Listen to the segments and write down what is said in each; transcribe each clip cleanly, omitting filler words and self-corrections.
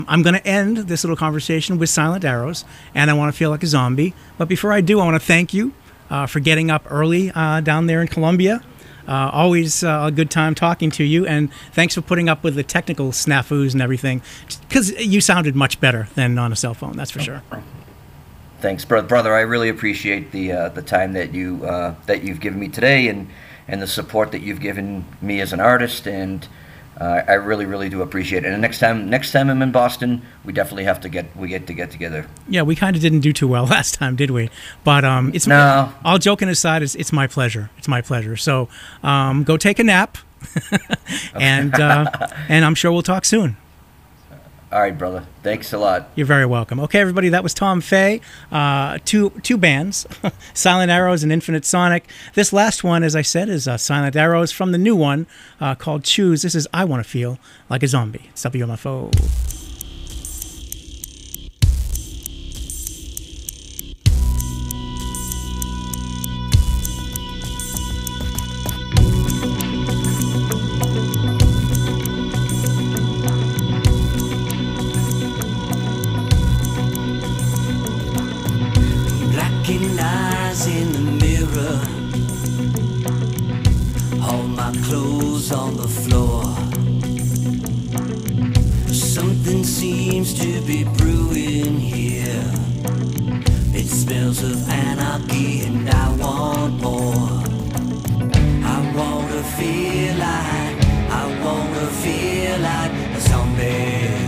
I'm going to end this little conversation with Silent Arrows, and I Want to Feel Like a Zombie. But before I do, I want to thank you for getting up early down there in Colombia. Always a good time talking to you, and thanks for putting up with the technical snafus and everything, because you sounded much better than on a cell phone, that's for sure. Thanks, brother. I really appreciate the time that you've given me today, and the support that you've given me as an artist, and I really, really do appreciate it. And next time I'm in Boston, we definitely have to get together. Yeah, we kind of didn't do too well last time, did we? But it's no. All joking aside, it's my pleasure. It's my pleasure. So go take a nap, and I'm sure we'll talk soon. All right, brother. Thanks a lot. You're very welcome. Okay, everybody, that was Tom Fay. Two bands, Silent Arrows and Infinite Sonic. This last one, as I said, is Silent Arrows from the new one called Choose. This is I Want to Feel Like a Zombie. It's WMFO. Eyes in the mirror, all my clothes on the floor. Something seems to be brewing here. It smells of anarchy and I want more. I wanna feel like a zombie.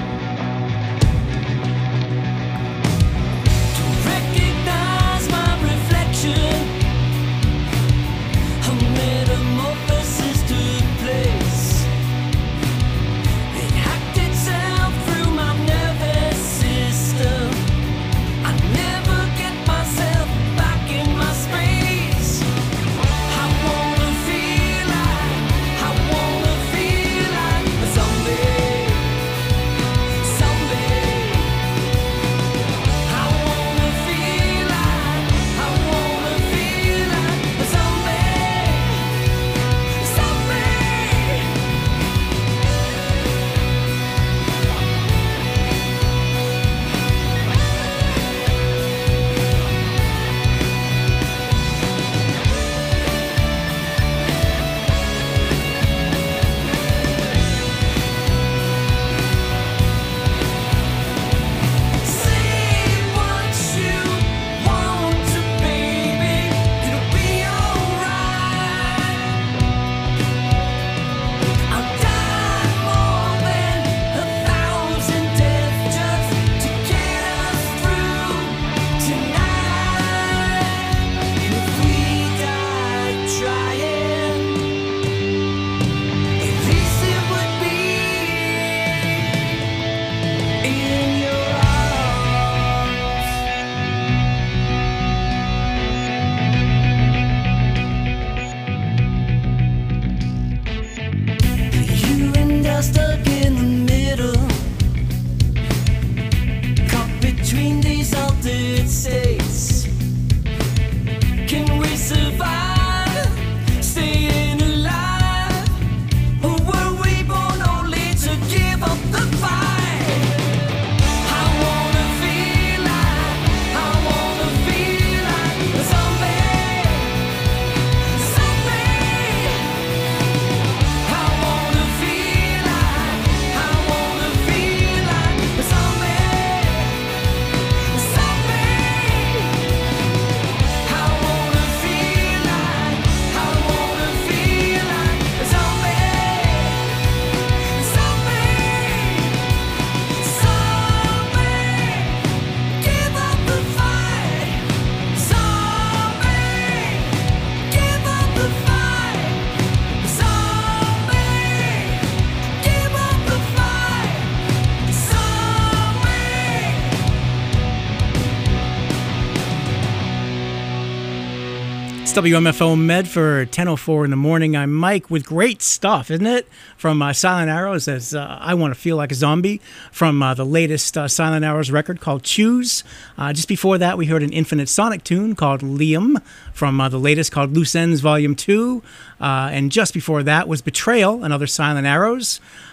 It's WMFO Medford, 10:04 in the morning. I'm Mike with great stuff, isn't it? From Silent Arrows, as I Want to Feel Like a Zombie, from the latest Silent Arrows record called Choose. Just before that, we heard an Infinite Sonic tune called Liam, from the latest called Loose Ends Volume 2. And just before that was Betrayal, another Silent Arrows.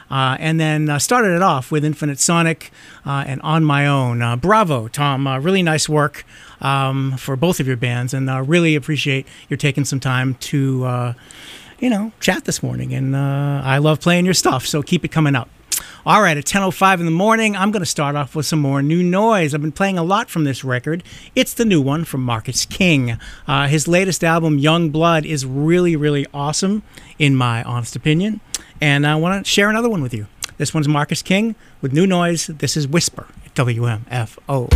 and then started it off with Infinite Sonic and On My Own. Bravo, Tom. Really nice work for both of your bands, and really appreciate your taking some time to, chat this morning. And I love playing your stuff, so keep it coming up. All right, at 10:05 in the morning, I'm going to start off with some more new noise. I've been playing a lot from this record. It's the new one from Marcus King. His latest album, Young Blood, is really, really awesome, in my honest opinion. And I want to share another one with you. This one's Marcus King with new noise. This is Whisper at WMFO.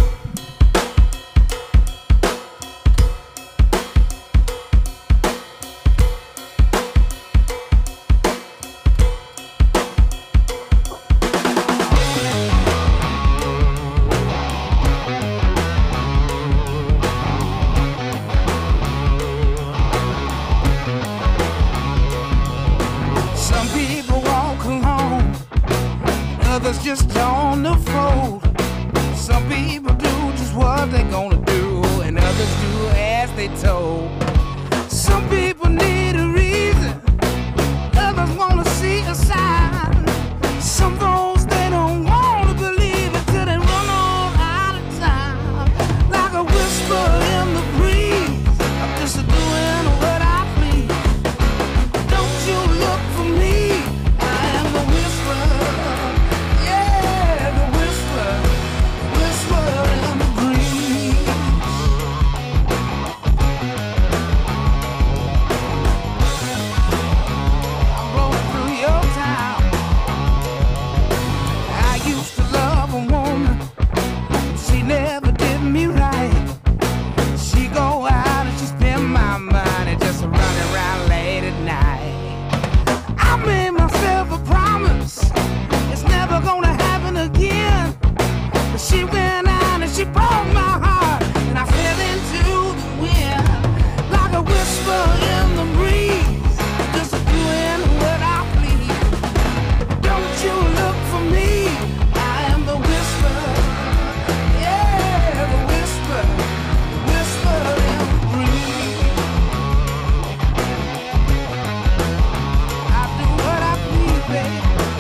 Just on the fold. Some people do just what they're gonna do, and others do as they told. Some people need a reason, others wanna see a sign. Some folks they don't wanna believe it till they run on out of time. Like a whisper in the breeze, I'm just doing what I please. Don't you look for me, I am the whisper. She went out and she broke my heart, and I fell into the wind like a whisper in the breeze, just doing what I please. Don't you look for me, I am the whisper, yeah, the whisper, whisper in the breeze. I do what I please, baby.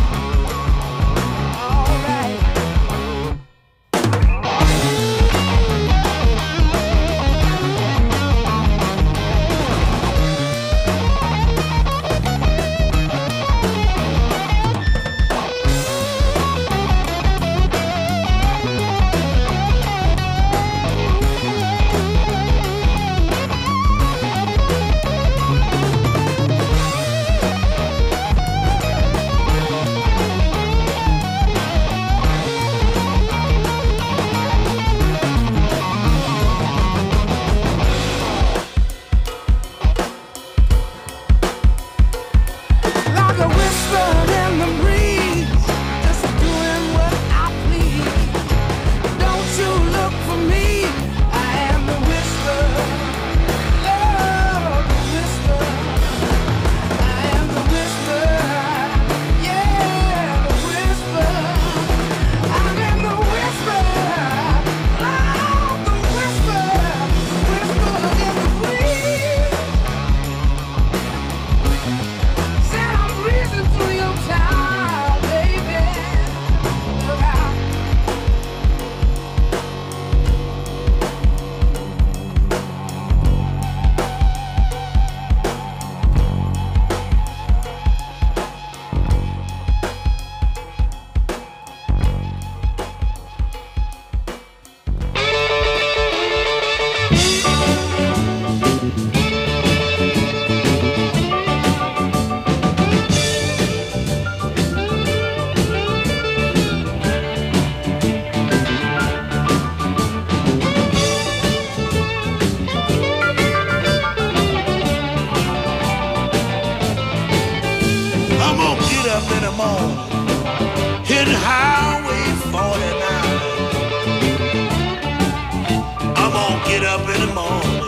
Get up in the morning,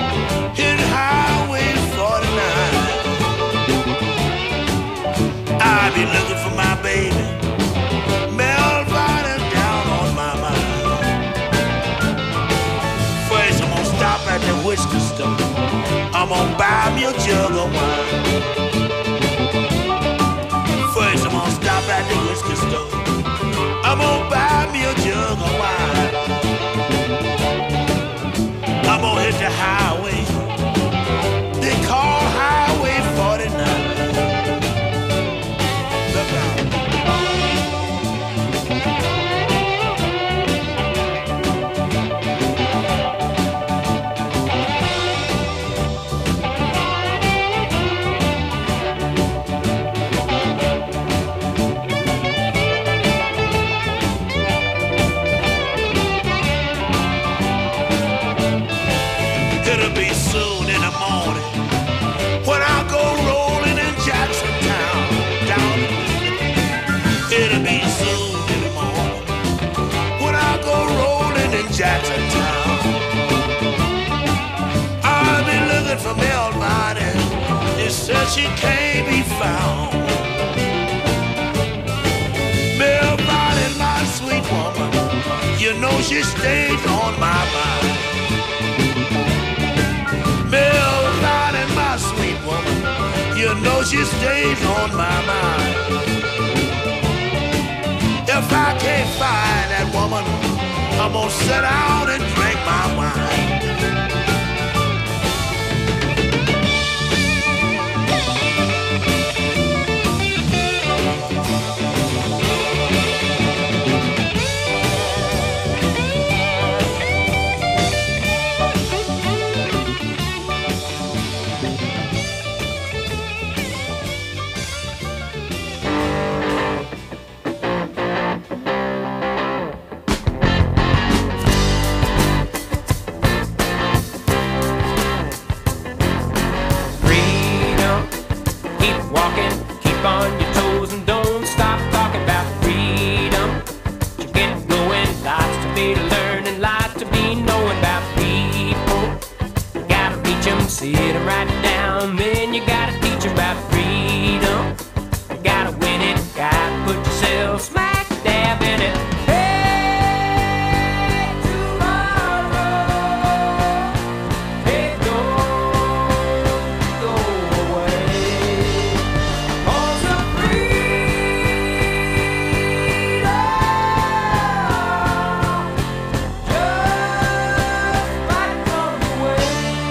hit Highway 49. I be looking for my baby, Melvina down on my mind. First I'm gonna stop at the whiskey store, I'm gonna buy me a jug of wine. First I'm gonna stop at I'm gonna buy me a jug of wine. I'm gonna hit the highway. They call Highway 49. Look out. It'll be soon in the morning when I go rolling in Jackson Town. Down. It'll be soon in the morning when I go rolling in Jackson Town. I'll be looking for Melvine. It says she can't be found. Melvine, my sweet woman, you know she stays on my mind. Melvine, my sweet woman, you know she stays on my mind. If I can't find that woman, I'm gonna sit down and drink my wine. Sit 'em right down, then you gotta teach 'em about freedom. You gotta win it, gotta put yourself smack dab in it. Hey, tomorrow, hey, don't go away. For some freedom, just might come your way.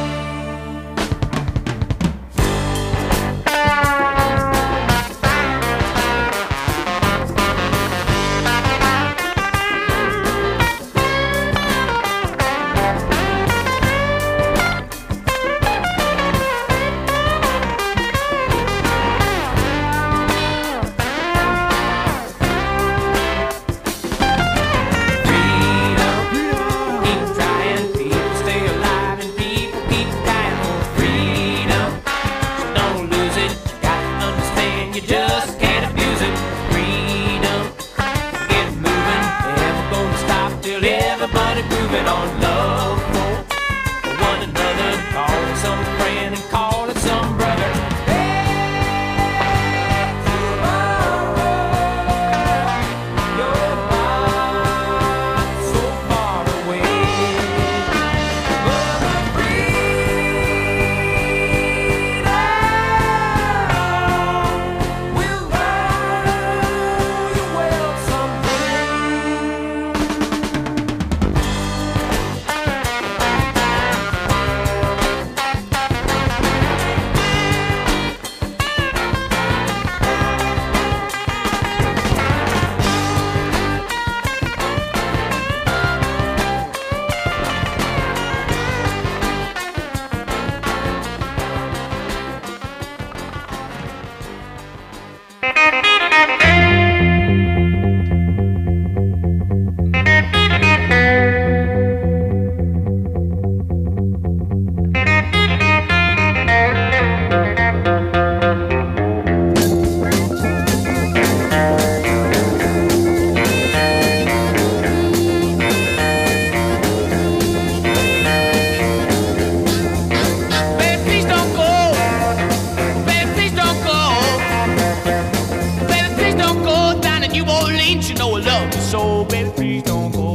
So baby, please don't go.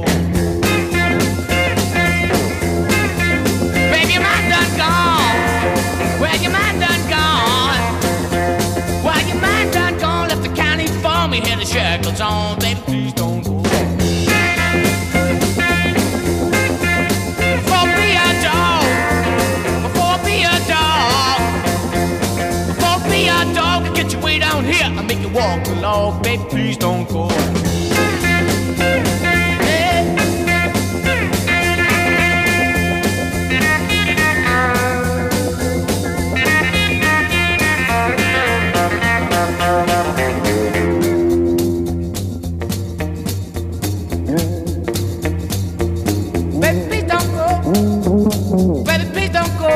Baby, your mind done gone. Well, your mind done gone. Well, your mind done gone. Left the county for me, had the shackles on. Baby, please don't go. Baby, please don't go. Baby, please don't go.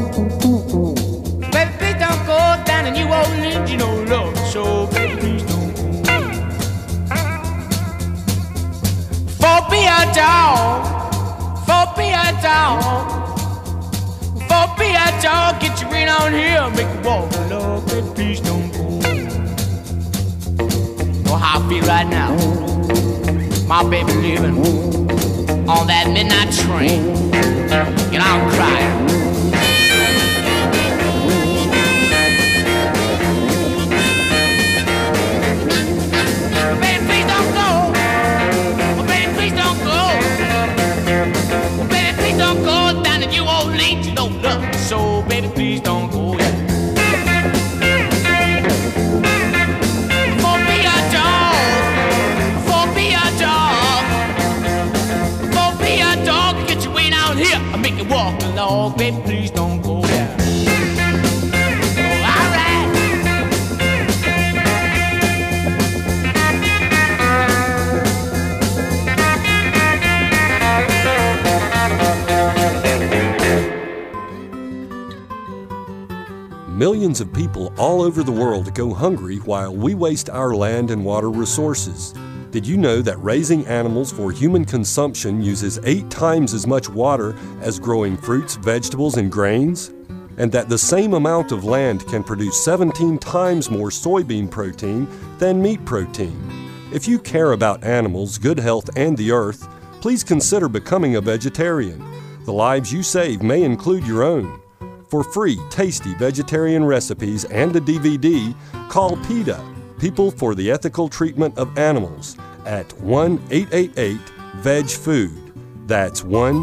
Baby, please don't go down in New Orleans, you know, Lord. So, baby, please don't go. For be a dog, for be a dog, for be a dog, get your ring on here, make you walk, Lord. Baby, please don't go. Know how I feel right now. My baby living on that midnight train, and I'm crying. Baby, please don't go. Oh, baby, please don't go. Oh, baby, please don't go down to New Orleans, you know, love. So, baby, please don't go. Yeah. For be a dog, for be a dog, for be a dog, get your way down here. I make you walk along, baby, please don't go. Yeah. Oh, all right. Millions of people all over the world go hungry while we waste our land and water resources. Did you know that raising animals for human consumption uses 8 times as much water as growing fruits, vegetables, and grains? And that the same amount of land can produce 17 times more soybean protein than meat protein? If you care about animals, good health, and the earth, please consider becoming a vegetarian. The lives you save may include your own. For free, tasty vegetarian recipes and a DVD, call PETA, People for the Ethical Treatment of Animals, at 1-888-VEG-FOOD. That's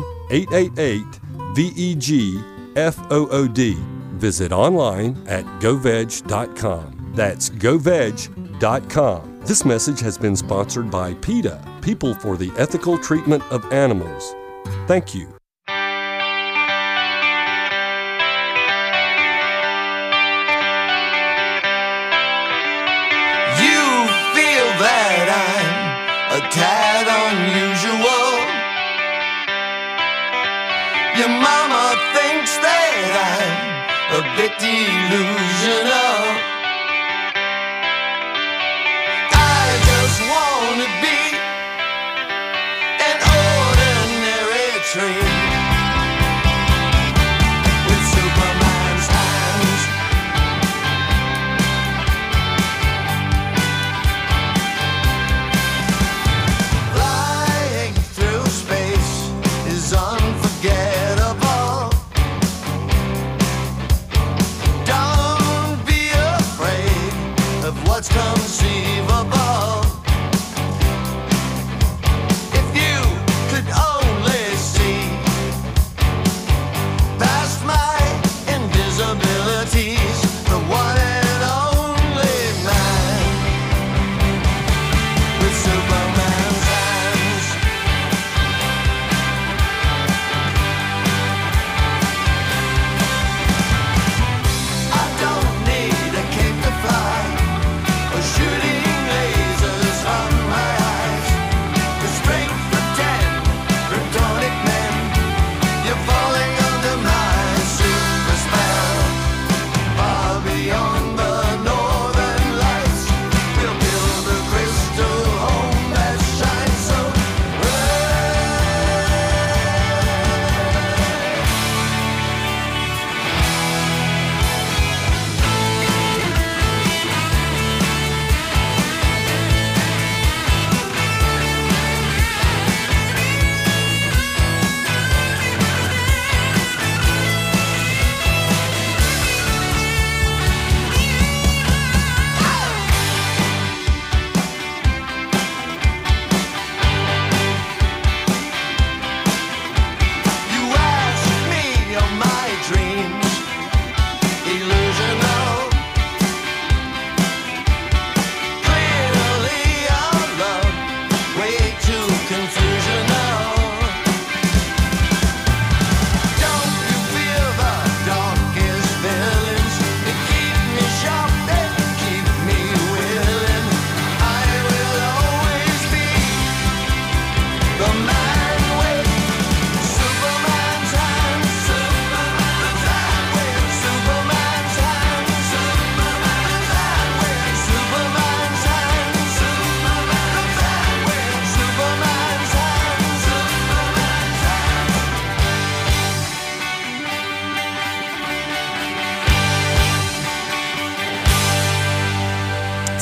1-888-VEG-FOOD. Visit online at goveg.com. That's goveg.com. This message has been sponsored by PETA, People for the Ethical Treatment of Animals. Thank you. A tad unusual. Your mama thinks that I'm a bit delusional. I just wanna be an ordinary tree with Superman's hands. Flying through space is unforgettable. Don't be afraid of what's conceivable.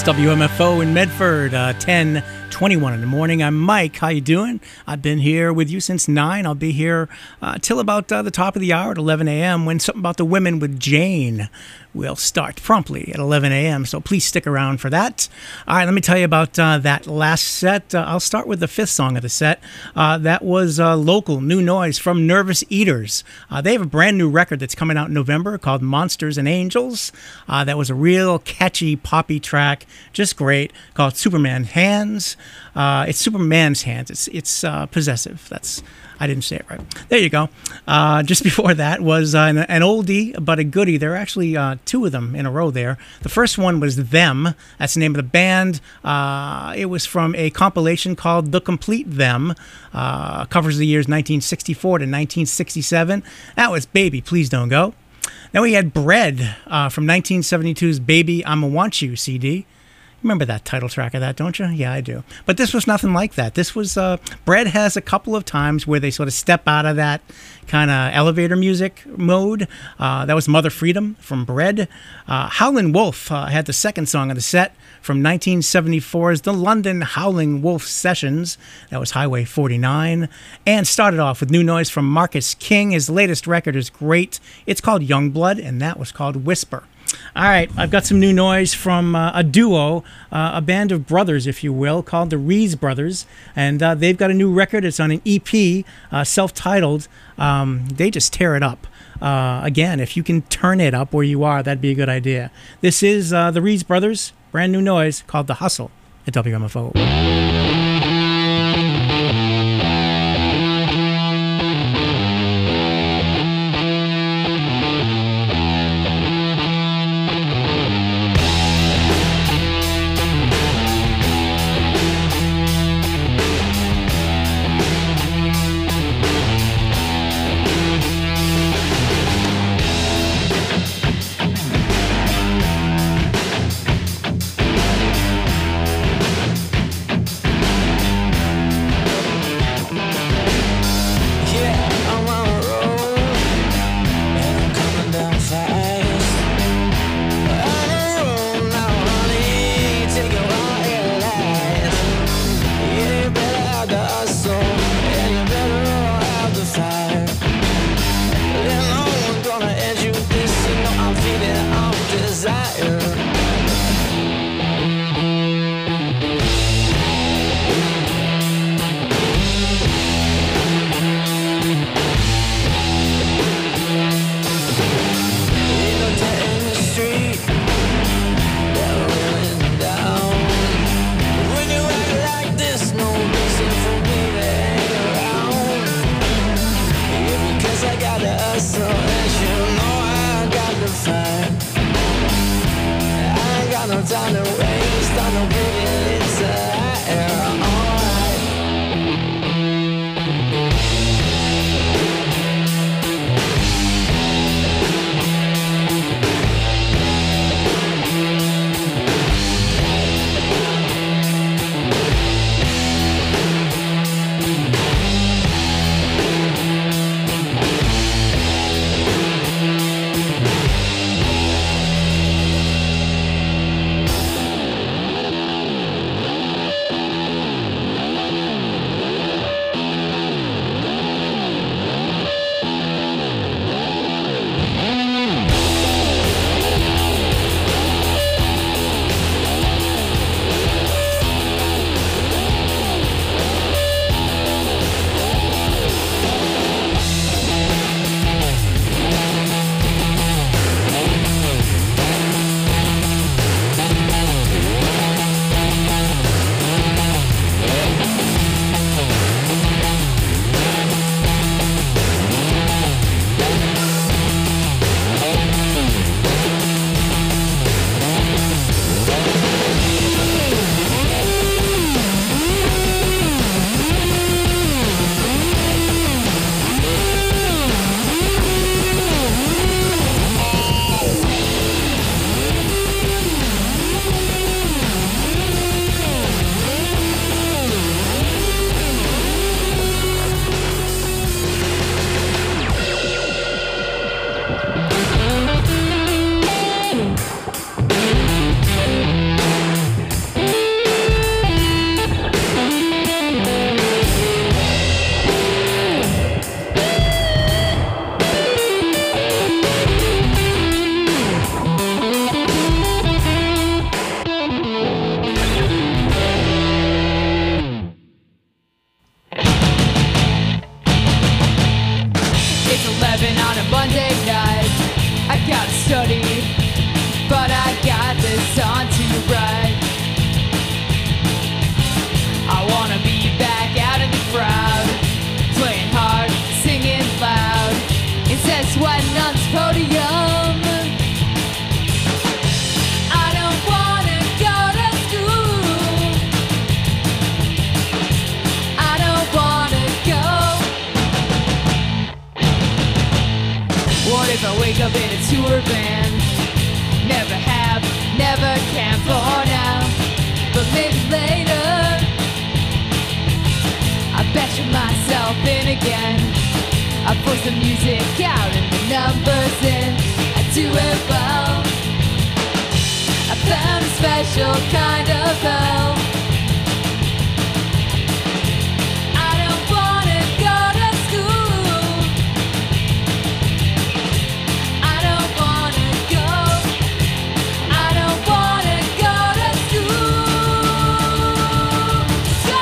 WMFO in Medford, 10:21 in the morning. I'm Mike. How you doing? I've been here with you since 9. I'll be here till about the top of the hour at 11 a.m. when Something About the Women with Jane will start promptly at 11 a.m. So please stick around for that. All right, let me tell you about that last set. I'll start with the fifth song of the set. That was local, new noise from Nervous Eaters. They have a brand new record that's coming out in November called Monsters and Angels. That was a real catchy, poppy track, just great, called Superman's Hands. It's Superman's Hands. It's possessive. I didn't say it right. There you go. Just before that was an oldie but a goodie. There are actually two of them in a row there. The first one was Them. That's the name of the band. It was from a compilation called The Complete Them. Covers the years 1964 to 1967. That was Baby, Please Don't Go. Then we had Bread from 1972's Baby, I'ma Want You CD. Remember that title track of that, don't you? Yeah, I do. But this was nothing like that. This was, Bread has a couple of times where they sort of step out of that kind of elevator music mode. That was Mother Freedom from Bread. Howlin' Wolf had the second song of the set from 1974's The London Howling Wolf Sessions. That was Highway 49. And started off with new noise from Marcus King. His latest record is great. It's called Youngblood, and that was called Whisper. All right, I've got some new noise from a duo, a band of brothers, if you will, called the Rees Brothers, and they've got a new record. It's on an EP, self-titled. They just tear it up. Again, if you can turn it up where you are, that'd be a good idea. This is the Rees Brothers, brand new noise called The Hustle at WMFO. if I wake up in a tour van. Never have, never can for now, but maybe later I bet myself in again. I put the music out and the numbers in. I do it well. I found a special kind of hell. I don't wanna go to school. I don't wanna go. I don't wanna go to school. Go!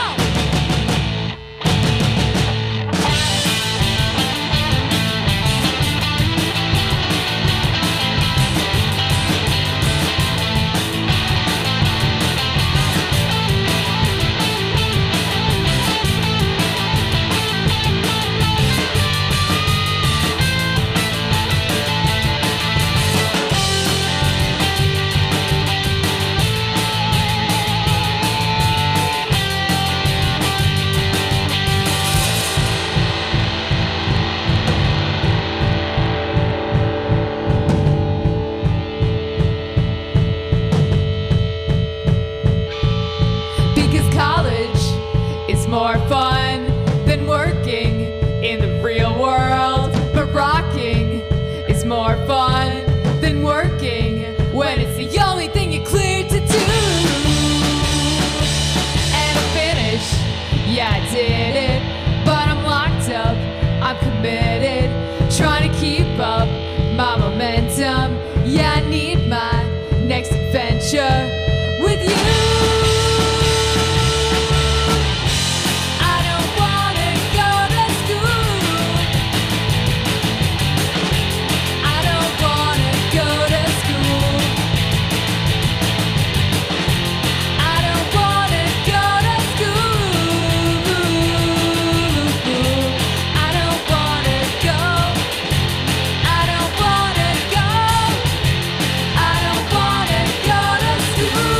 Because college is more fun than working in the real world. But rocking is more fun than working when it's the only thing you're cleared to do. And I finished, yeah I did it, but I'm locked up, I'm committed, trying to keep up my momentum. Yeah, I need my next adventure with you. I don't wanna go to school. I don't wanna go to school. I don't wanna go to school. I don't wanna go. I don't wanna go. I don't wanna go to school.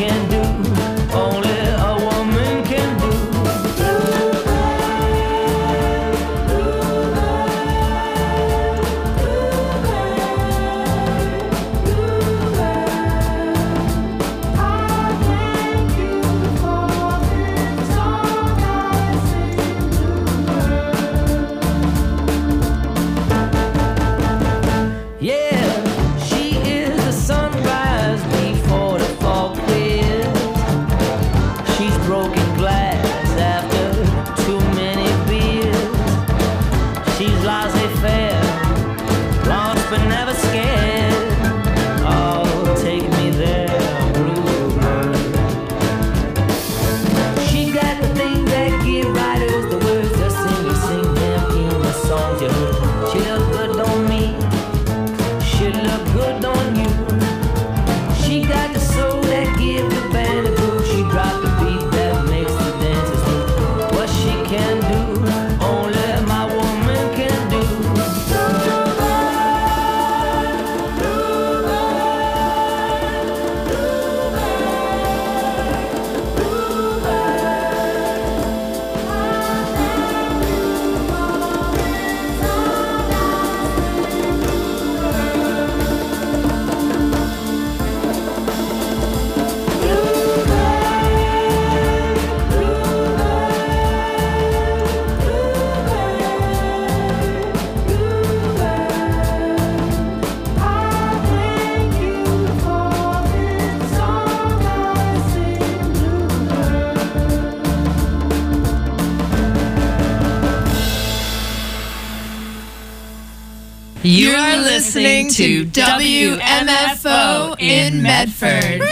can do, only a woman can do. Yeah, she is the sunrise before the fog clears. She's broken glass after too many beers. She's laissez-faire, lost but never scared. Oh, take me there, bluebird. She got the thing that give writers the words to sing them in the songs you heard. She look good on me, she look good on you. She got the soul that give the band a groove. She dropped the beat that makes the dancers move. What she can do, only my woman can do. You are listening to WMFO in Medford.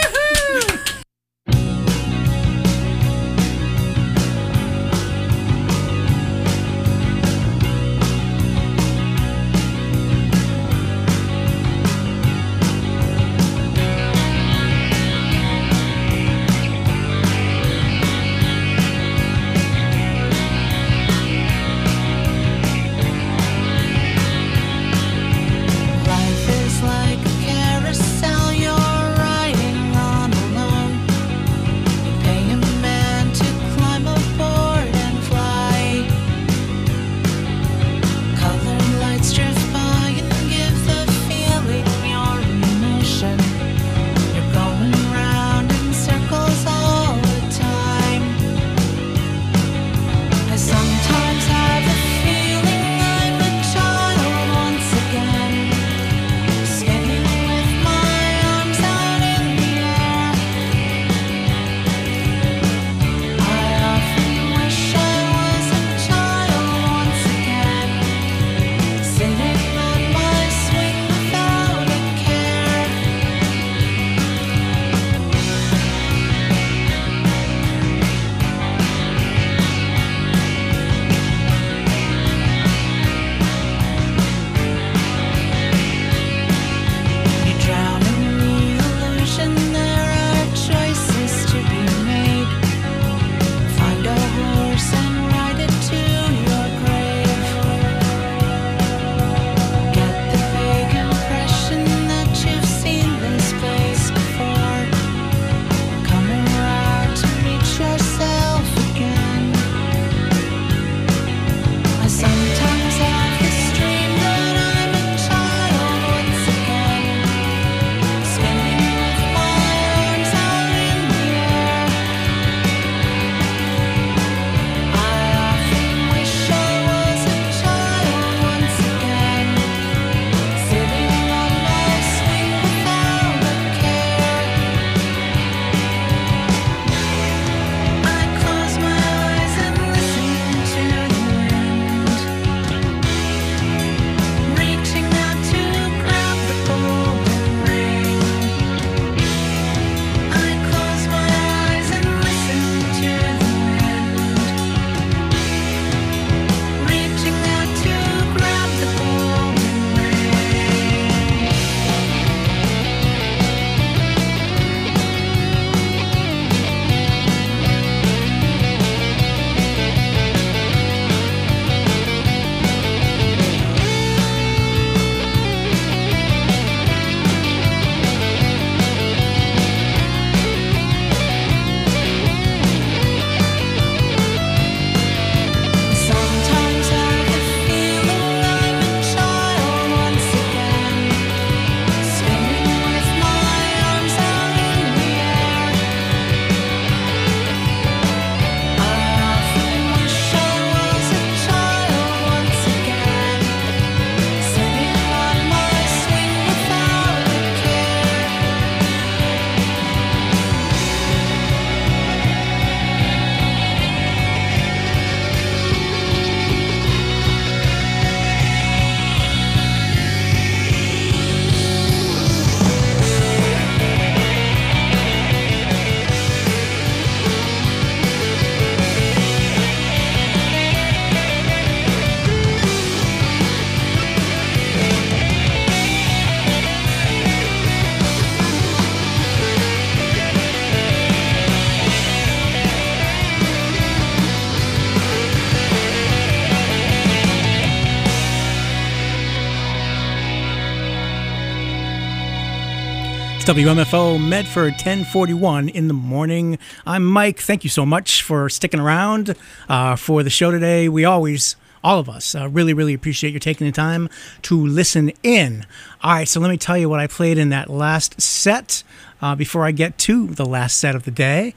Life is like a carousel, you're riding on. WMFO Medford 1041 in the morning. I'm Mike. Thank you so much for sticking around for the show today. We always, all of us, really, really appreciate you taking the time to listen in. All right, so let me tell you what I played in that last set before I get to the last set of the day.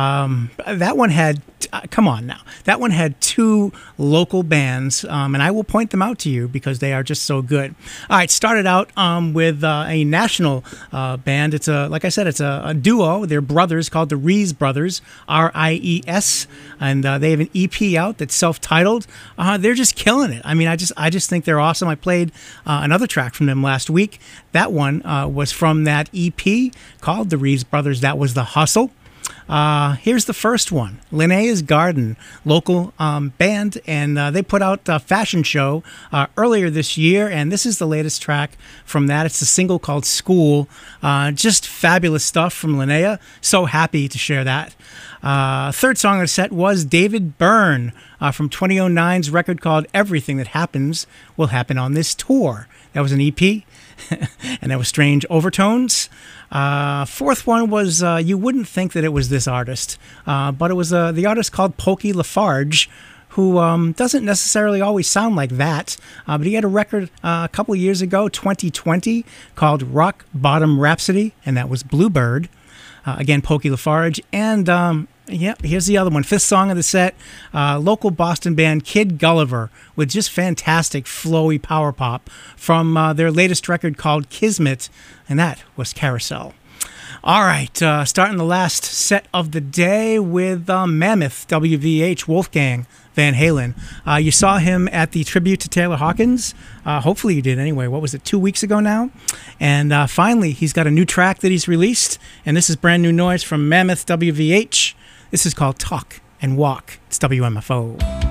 That one had, come on now, that one had two local bands, and I will point them out to you because they are just so good. All right, started out with a national band. It's like I said, it's a duo. They're brothers called the Ries Brothers, R-I-E-S, and they have an EP out that's self-titled. They're just killing it. I mean, I just think they're awesome. I played another track from them last week. That one was from that EP called the Ries Brothers. That was The Hustle. Here's the first one, Linnea's Garden, local band, and they put out a fashion show earlier this year, and this is the latest track from that. It's a single called School. Just fabulous stuff from Linnea. So happy to share that. Third song on the set was David Byrne from 2009's record called Everything That Happens Will Happen on This Tour. That was an EP, and that was Strange Overtones. Fourth one was, you wouldn't think that it was this artist, but it was the artist called Pokey Lafarge, who doesn't necessarily always sound like that, but he had a record a couple of years ago, 2020, called Rock Bottom Rhapsody, and that was Bluebird. Again, Pokey Lafarge, and here's the other one. Fifth song of the set, local Boston band Kid Gulliver with just fantastic flowy power pop from their latest record called Kismet, and that was Carousel. All right, starting the last set of the day with Mammoth, WVH, Wolfgang Van Halen. You saw him at the tribute to Taylor Hawkins. Hopefully you did anyway. What was it, 2 weeks ago now? And finally, he's got a new track that he's released, and this is brand new noise from Mammoth, WVH. This is called Talk and Walk. It's WMFO.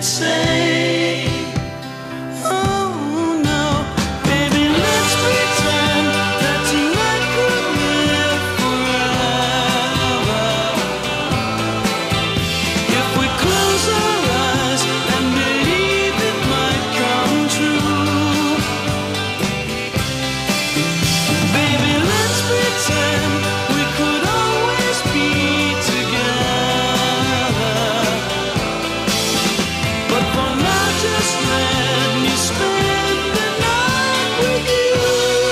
should say. Oh no, baby, let's pretend that tonight could live forever. If we close our eyes and believe it might come true. Baby, let's pretend we could always be together. But for now, just let me spend the night with you.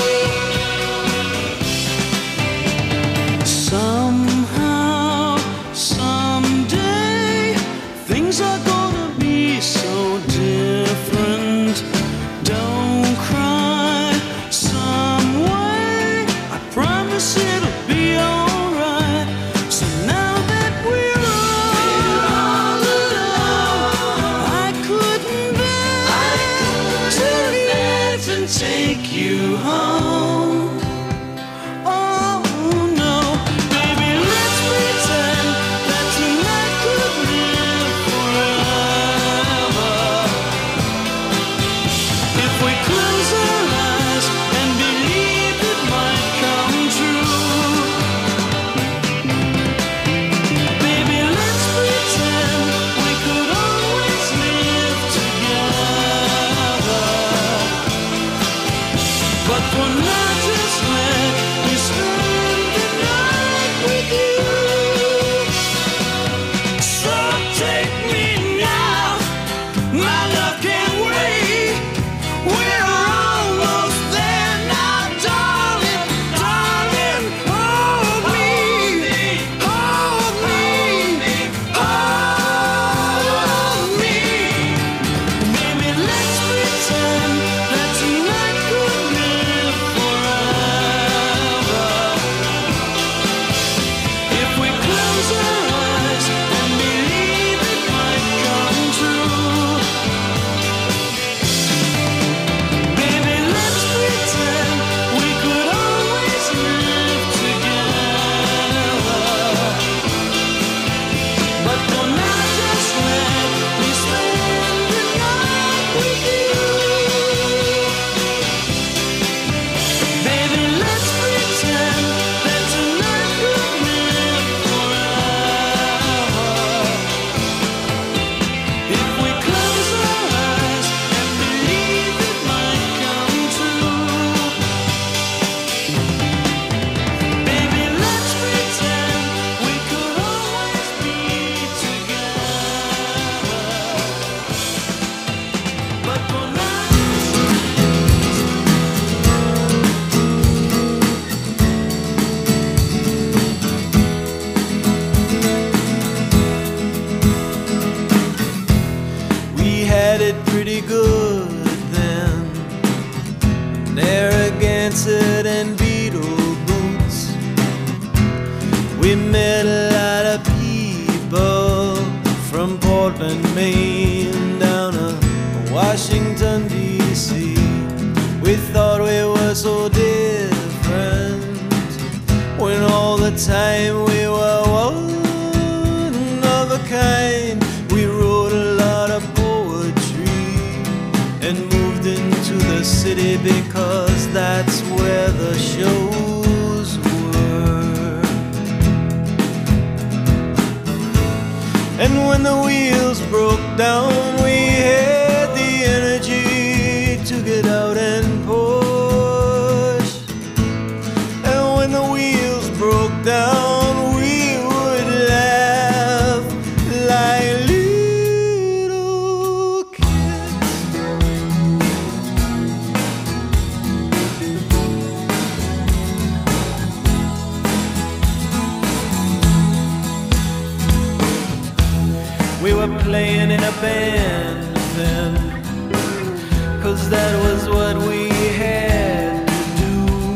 Somehow, someday, things are gonna be so different. Don't cry, some way, I promise it'll be alright. So now that we're all alone, I couldn't bear to leave and take you home. Oh no, baby, let's pretend that tonight could live forever. If we close our eyes and believe it might come true. Baby, let's pretend we could always live together. But for now, just let me spend the night with you. So take me now, my love can't wait. We're almost there now, darling, darling. Hold me, hold me, hold me. Baby, let's pretend that tonight could live forever. If we close our eyes and believe it might come true. Baby, let's pretend we could always live together. But for now, just let me spend the night with you. Baby, let's pretend that tonight could live forever. If we close our eyes and believe it might come true. Baby, let's pretend we could always be together. But for now, we had it pretty good then. Narragansett and Beetle boots. We met a lot of people from Portland, Maine, down to Washington, D.C. We thought we were so different when all the time we were one of a kind. We wrote a lot of poetry and moved into the city because that's where the shows were. And when the wheels broke down, we had the energy to get out and push. And when the wheels broke down, we would laugh like little kids. We were playing in a band then, 'cause that was what we had to do.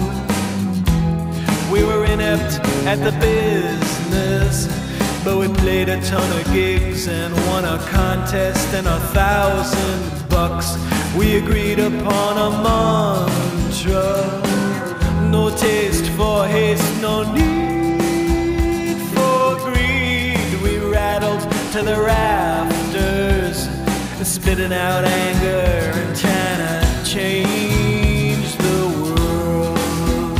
We were inept at the business, but we played a ton of gigs and won a contest and $1,000. We agreed upon a mantra: no taste for haste, no need for greed. We rattled to the rafters spitting out anger and trying to change the world.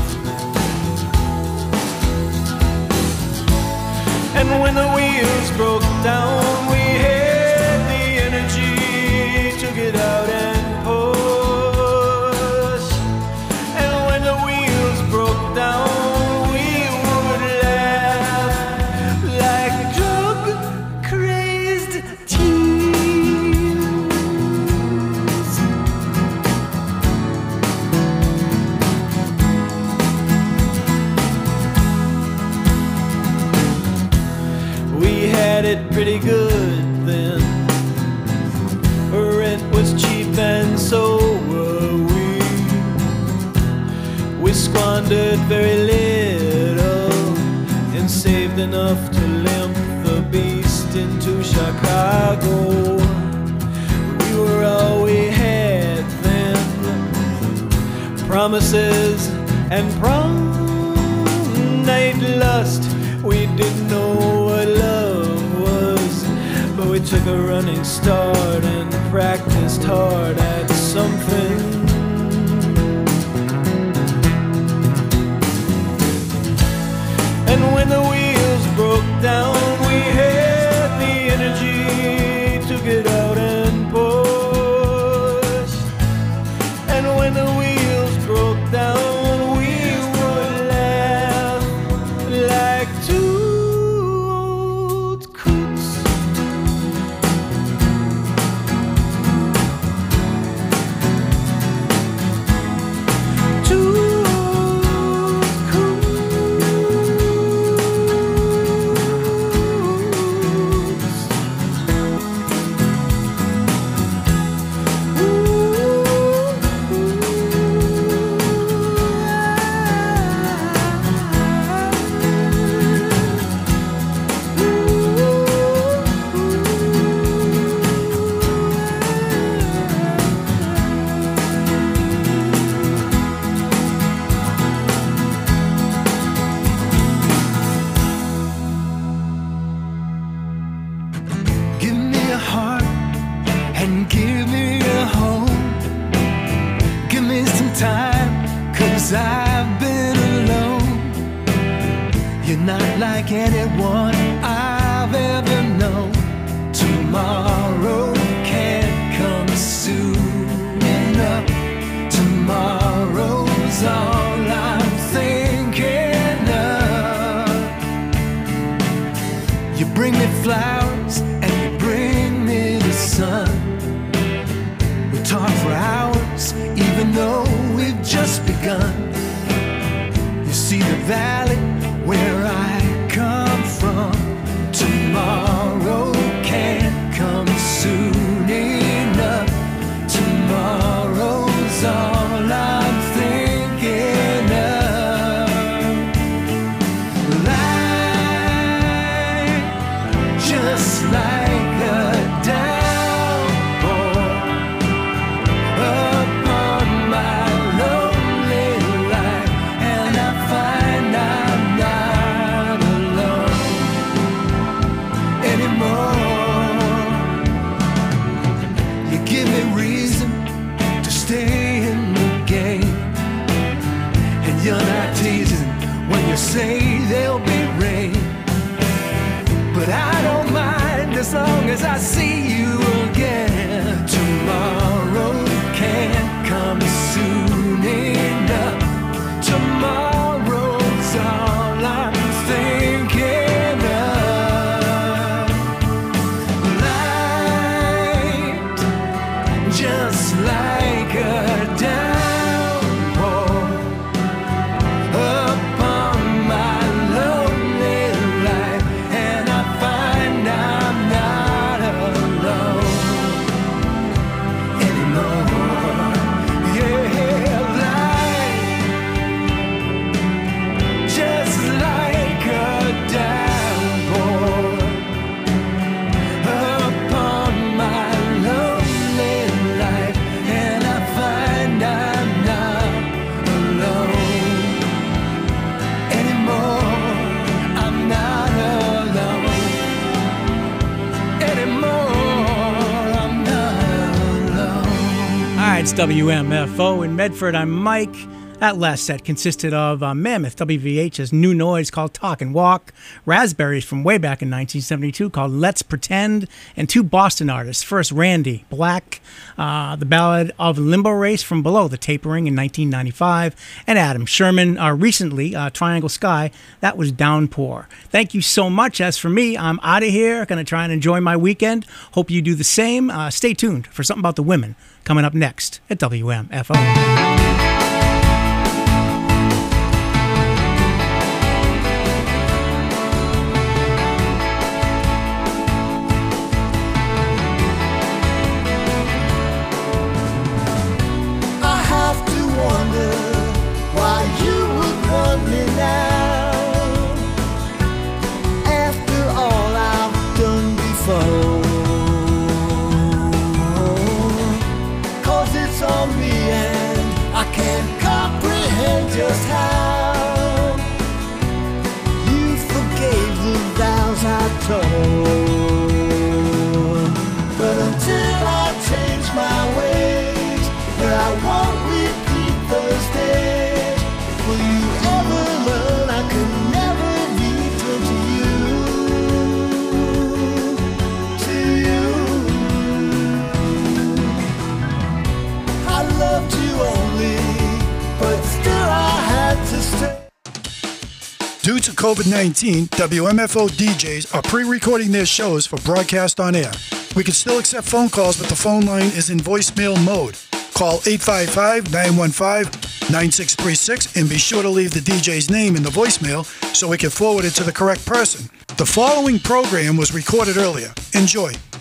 And when the wheels broke down, we had the energy to get out and push. And when the wheels broke down, we would laugh like drug-crazed teens. We had it pretty good then. Rent was cheap and so were we. We squandered very little and saved enough to limp the beast into Chicago. We were all we had then. Promises and prom night lust. We didn't know what love was, but we took a running start and practiced hard at something. And when the wheels broke down, we had the energy to get out and push. And when the wheels broke down, we would laugh like two old coots. Two old coots. Give me a heart and give me a home. Give me some time, 'cause I've been alone. You're not like anyone I've ever known. Tomorrow can't come soon enough. Tomorrow's all I'm thinking of. You bring me flowers and you bring me the sun. We talk for hours, even though we've just begun. You see the valley where I come from. Tomorrow can't come soon enough. Tomorrow's all I'm thinking of. Life, just like a downpour upon my lonely life, and I find out It's WMFO in Medford. I'm Mike. That last set consisted of Mammoth WVH's new noise called Talk and Walk, Raspberries from way back in 1972 called Let's Pretend, and two Boston artists. First, Randy Black, the ballad of Limbo Race from Below the Tapering in 1995, and Adam Sherman, recently, Triangle Sky, that was Downpour. Thank you so much. As for me, I'm out of here. Going to try and enjoy my weekend. Hope you do the same. Stay tuned for something about the women coming up next at WMFO. Just how you forgave the vows I told, but until I change my ways, where I won't repeat those days, will you ever learn I could never return to you. I loved you only, but still I had to stay. Due to COVID-19, WMFO DJs are pre-recording their shows for broadcast on air. We can still accept phone calls, but the phone line is in voicemail mode. Call 855-915-9636 and be sure to leave the DJ's name in the voicemail so we can forward it to the correct person. The following program was recorded earlier. Enjoy.